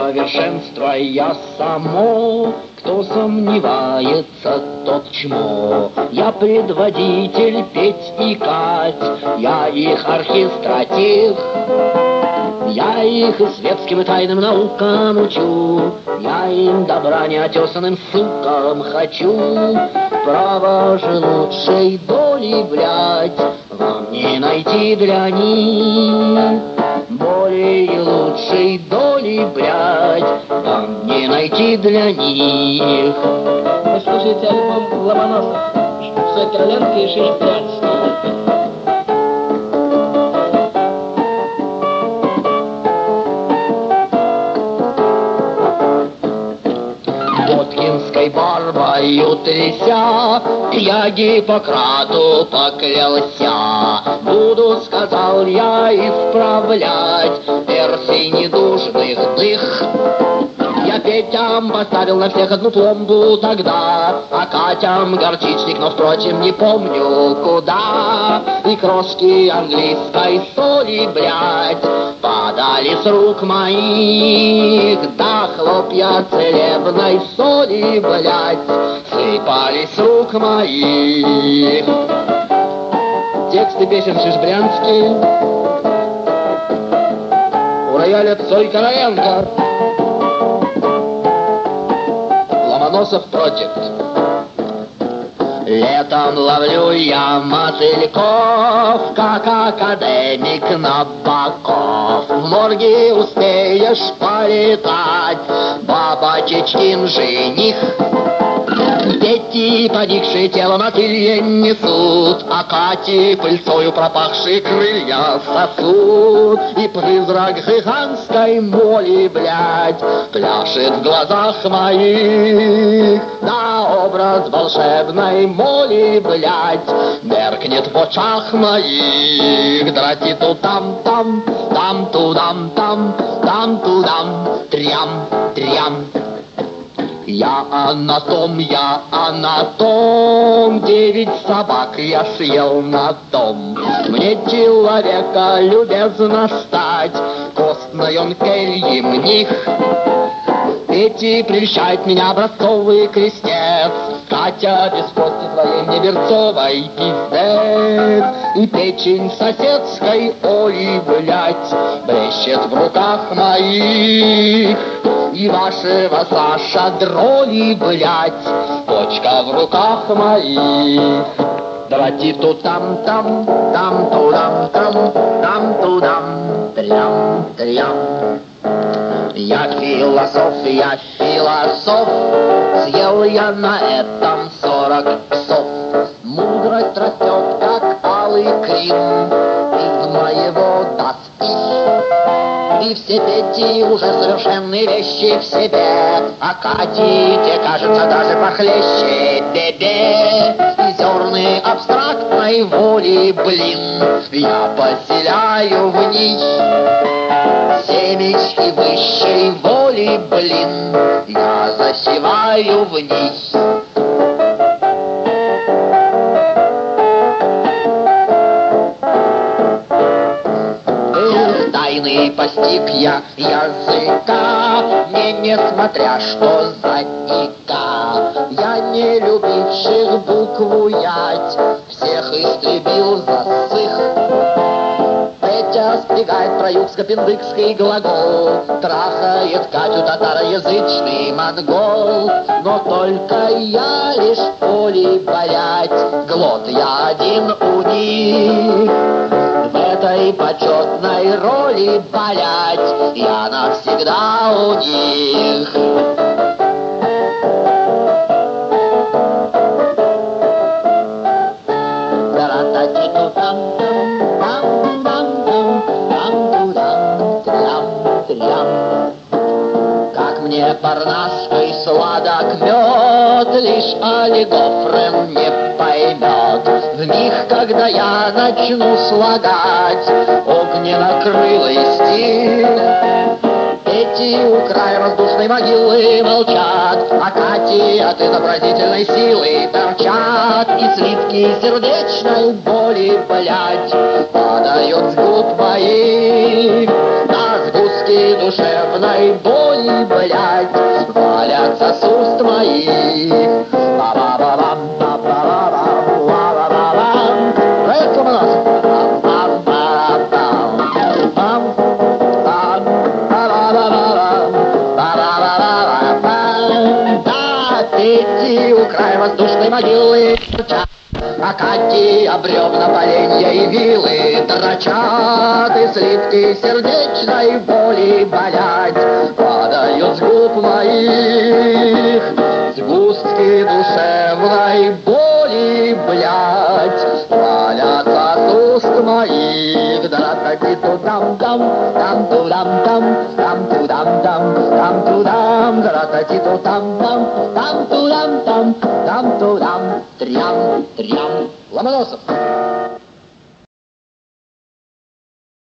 совершенство я само. Кто сомневается, тот чмо. Я предводитель петь и кать, я их архистратив. Я их и светским и тайным наукам учу, я им добра неотесанным сукам хочу. Право же лучшей доли, блядь, вам не найти для них. Более лучшей доли, блядь, вам не найти для них. Вы слушаете альбом Ломоносов, все Короленко и Шиш Брянский. Боткинской барбою тряся, я Гиппократу поклялся. Буду, сказал я, исправлять версий недужных дых. Я Петям поставил на всех одну пломбу тогда, а Катям горчичник, но, впрочем, не помню куда. И крошки английской соли, блядь, падали с рук моих. Да хлопья целебной соли, блядь, сыпались с рук моих. Тексты песен Шишбрянский, у рояля Цой Короленко. Ломоносов Project. Летом ловлю я мотыльков, как академик Набоков. В морге успеешь полетать, баба Чечкин жених. Дети, поникшие тело мотылье несут, а Кати пыльцою пропахшие крылья сосут. И призрак гигантской моли, блядь, пляшет в глазах моих. Да образ волшебной моли, блядь, меркнет в очах моих. Драти-ту-там-там, там-тудам-там, там-тудам, трям-трям. Я анатом, 9 собак я съел на том. Мне человека любезно стать, костной он кельем них. Эти прельщает меня образцовый крестец, Катя без кости твоей мне берцовой пиздец. И печень соседской Оли, блядь, блещет в руках моих. И вашего Саша дроли, блядь, почка в руках моих. Давайте ту-там-там, там-тудам-там, там-тудам, трям-трям. Я философ, съел я на этом 40 псов. Мудрость растет, как алый крем, из моего доски. И все Пети уже совершенные вещи в себе, а Кати те, кажется, даже похлеще бебе. И зерны абстрактной воли, блин, я поселяю в них. Семечки высшей воли, блин, я засеваю в них. Тайный постиг я языка, мне несмотря что задника. Я не любивших букву ять, всех истребил засых. Петя спрягает про югско-пиндыкский глагол, трахает Катю татароязычный монгол. Но только я лишь в поле болять, глот я один у них. В этой почетной роли болять я навсегда у них. Как мне парнасской сладок мед, лишь олигофрен не поймет. В миг, когда я начну слагать огненно-крылый стиль, эти у края воздушной могилы молчат, а Кати от изобразительной силы торчат. И слитки сердечной боли, блядь, падают с губ моих на сгустки душевной сердечной боли, блядь, валятся с уст моих. Ба-ба-ба-бам, ба-ба-ба-бам, ба-ба-ба-бам. Проект Ломоносов. Бам-бам-бам-бам. Бам-бам, ба-ба-ба-ба-бам, ба-ба-ба-ба-бам. Да, Пети у края воздушной могилы Акатия, бревна, поленья и вилы дрочат, и сливки сердечной боли, блядь, падают с губ моих. Сгустки душевной боли, блядь, валятся с уст моих. Дра-та-ти-ту-дам-дам, там-ту-дам-дам, там-ту-дам-дам, там-ту-дам, дра-та-ти-ту-дам-дам, там-ту-дам-дам, там-ту-дам, трям-трям. Ломоносов.